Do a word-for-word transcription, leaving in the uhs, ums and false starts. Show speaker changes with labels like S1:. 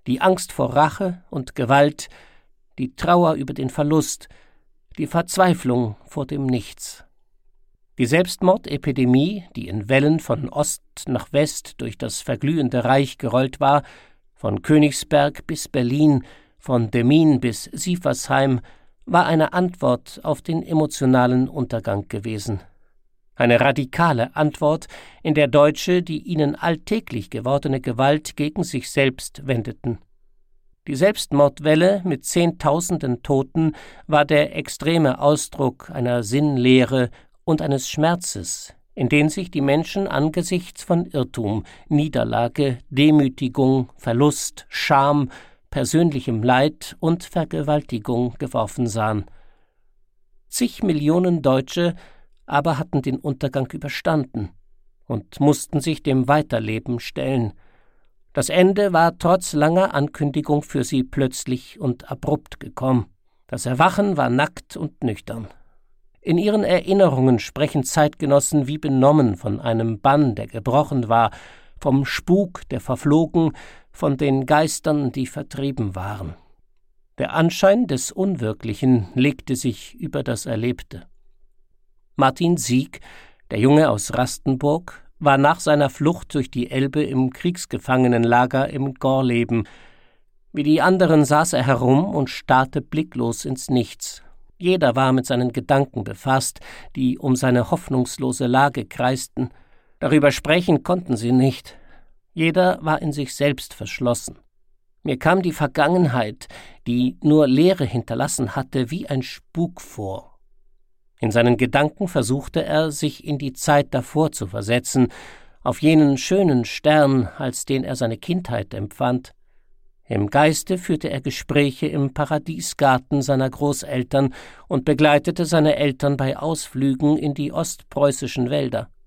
S1: Die Angst vor Rache und Gewalt, die Trauer über den Verlust, die Verzweiflung vor dem Nichts. Die Selbstmordepidemie, die in Wellen von Ost nach West durch das verglühende Reich gerollt war, von Königsberg bis Berlin, von Demmin bis Sieversheim, war eine Antwort auf den emotionalen Untergang gewesen. Eine radikale Antwort, in der Deutsche die ihnen alltäglich gewordene Gewalt gegen sich selbst wendeten. Die Selbstmordwelle mit Zehntausenden Toten war der extreme Ausdruck einer Sinnlehre und eines Schmerzes, in den sich die Menschen angesichts von Irrtum, Niederlage, Demütigung, Verlust, Scham, persönlichem Leid und Vergewaltigung geworfen sahen. Zig Millionen Deutsche aber hatten den Untergang überstanden und mussten sich dem Weiterleben stellen. Das Ende war trotz langer Ankündigung für sie plötzlich und abrupt gekommen. Das Erwachen war nackt und nüchtern. In ihren Erinnerungen sprechen Zeitgenossen wie benommen von einem Bann, der gebrochen war, vom Spuk, der verflogen, von den Geistern, die vertrieben waren. Der Anschein des Unwirklichen legte sich über das Erlebte. Martin Sieg, der Junge aus Rastenburg, war nach seiner Flucht durch die Elbe im Kriegsgefangenenlager im Gorleben. Wie die anderen saß er herum und starrte blicklos ins Nichts. Jeder war mit seinen Gedanken befasst, die um seine hoffnungslose Lage kreisten. Darüber sprechen konnten sie nicht. Jeder war in sich selbst verschlossen. Mir kam die Vergangenheit, die nur Leere hinterlassen hatte, wie ein Spuk vor. In seinen Gedanken versuchte er, sich in die Zeit davor zu versetzen, auf jenen schönen Stern, als den er seine Kindheit empfand. Im Geiste führte er Gespräche im Paradiesgarten seiner Großeltern und begleitete seine Eltern bei Ausflügen in die ostpreußischen Wälder.